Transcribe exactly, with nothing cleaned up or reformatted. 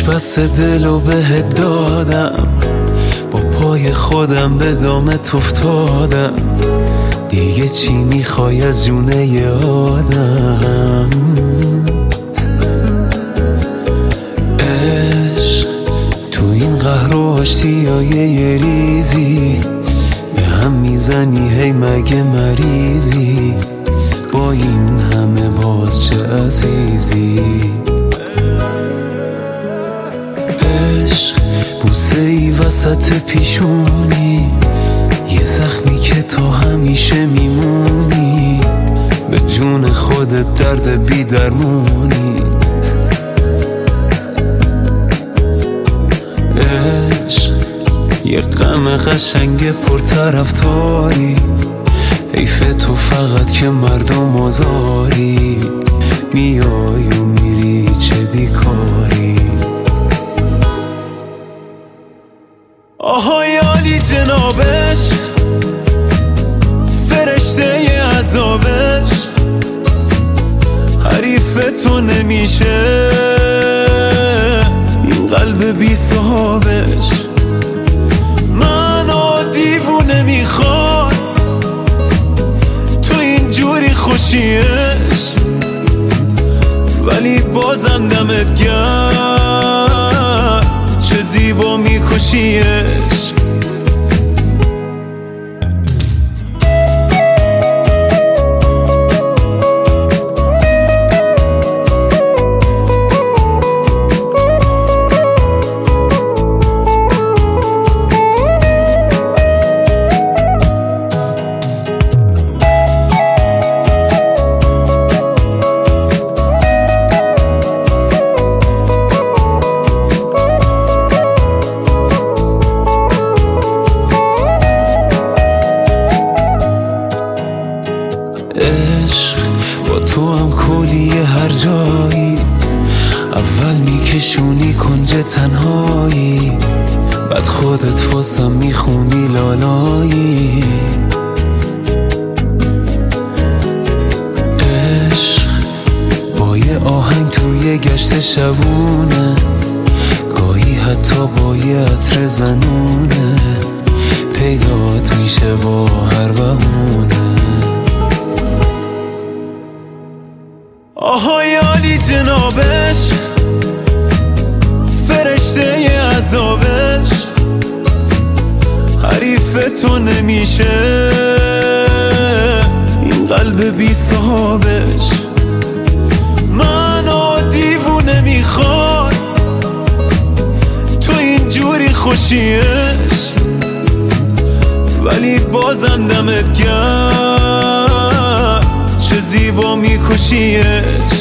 پیش بست دلو بهت دادم، با پای خودم به دامت افتادم، دیگه چی میخوای از جونه ی آدم؟ عشق تو این قهر و آشتیای یه ریزی، به هم میزنی هی مگه مریضی، با این همه باز چه عزیزی؟ عشق بوسه ای وسط پیشونی، یه زخمی که تو همیشه میمونی، به جون خودت درد بی درمونی. عشق یه غم قشنگ پرطرفداری، حیف تو فقط که مردم آزاری، میای و میری چه بیکاری. آهای عالی جنابش، فرشته ی عذابش، حریف تو نمیشه این قلب بی صاحبش. منو دیوونه میخواد تو اینجوری خوشیش، ولی بازم دمت گرم چه زیبا میکشیش. عشق با تو هم کلیه هر جایی، اول میکشونی کنج تنهایی، بعد خودت واسم میخونی لالایی. عشق با یه آهنگ توی گشت شبونه، گاهی حتی با یه عطر زنونه، پیدات میشه با هر بهونه. آهای عالی جنابش، فرشته ی عذابش، حریف تو نمیشه این قلب بی صاحبش. منو دیوونه میخواد تو اینجوری خوشیش، ولی بازم دمت گرم چه زیبا میکشیش.